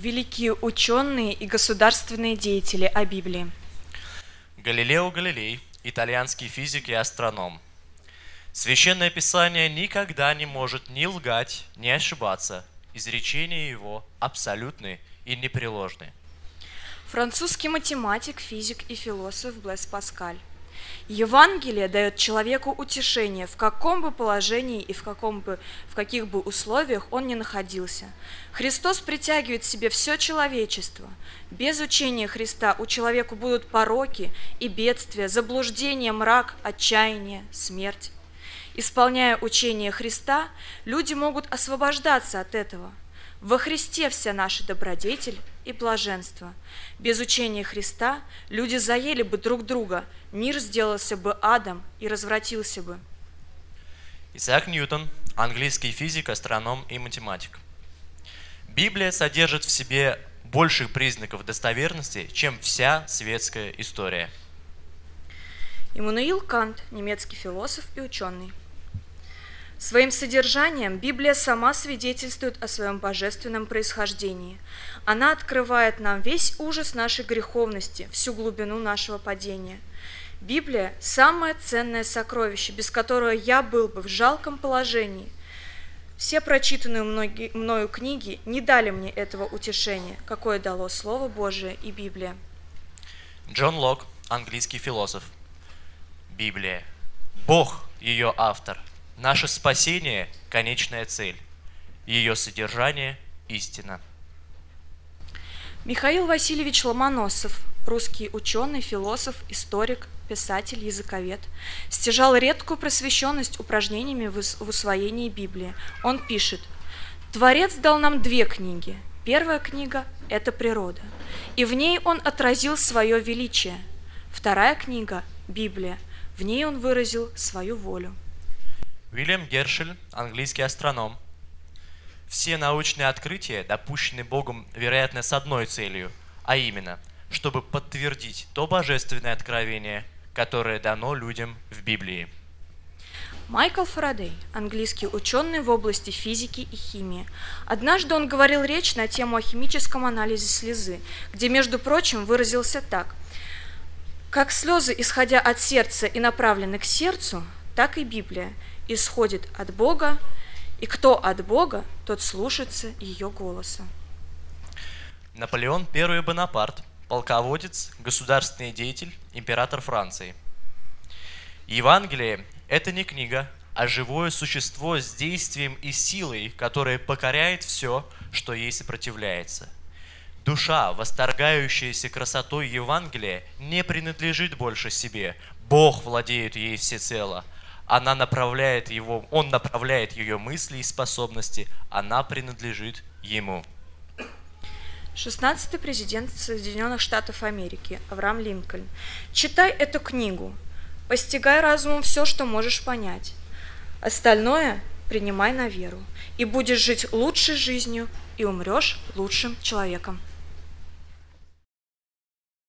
Великие ученые и государственные деятели о Библии. Галилео Галилей, итальянский физик и астроном. Священное Писание никогда не может ни лгать, ни ошибаться. Изречения его абсолютны и непреложны. Французский математик, физик и философ Блэс Паскаль. Евангелие дает человеку утешение, в каком бы положении и в каких бы условиях он ни находился. Христос притягивает к себе все человечество. Без учения Христа у человека будут пороки и бедствия, заблуждение, мрак, отчаяние, смерть. Исполняя учение Христа, люди могут освобождаться от этого. Во Христе вся наша добродетель и блаженство. Без учения Христа люди заели бы друг друга, мир сделался бы адом и развратился бы. Исаак Ньютон, английский физик, астроном и математик. Библия содержит в себе больше признаков достоверности, чем вся светская история. Иммануил Кант, немецкий философ и ученый. Своим содержанием Библия сама свидетельствует о своем божественном происхождении. Она открывает нам весь ужас нашей греховности, всю глубину нашего падения. Библия – самое ценное сокровище, без которого я был бы в жалком положении. Все прочитанные мною книги не дали мне этого утешения, какое дало Слово Божие и Библия. Джон Лок, английский философ. Библия. Бог – ее автор. Наше спасение – конечная цель. Ее содержание – истина. Михаил Васильевич Ломоносов, русский ученый, философ, историк, писатель, языковед, стяжал редкую просвещенность упражнениями в усвоении Библии. Он пишет: «Творец дал нам две книги. Первая книга – это природа, и в ней он отразил свое величие. Вторая книга – Библия, в ней он выразил свою волю». Уильям Гершель, английский астроном. Все научные открытия допущены Богом, вероятно, с одной целью, а именно, чтобы подтвердить то божественное откровение, которое дано людям в Библии. Майкл Фарадей, английский ученый в области физики и химии. Однажды он говорил речь на тему о химическом анализе слезы, где, между прочим, выразился так: «Как слезы, исходя от сердца и направлены к сердцу, так и Библия исходит от Бога, и кто от Бога, тот слушается ее голоса». Наполеон I Бонапарт, полководец, государственный деятель, император Франции. Евангелие – это не книга, а живое существо с действием и силой, которое покоряет все, что ей сопротивляется. Душа, восторгающаяся красотой Евангелия, не принадлежит больше себе. Бог владеет ей всецело. Он направляет ее мысли и способности. Она принадлежит Ему. 16-й президент Соединенных Штатов Америки Авраам Линкольн. Читай эту книгу, постигай разумом все, что можешь понять. Остальное принимай на веру, и будешь жить лучшей жизнью, и умрешь лучшим человеком.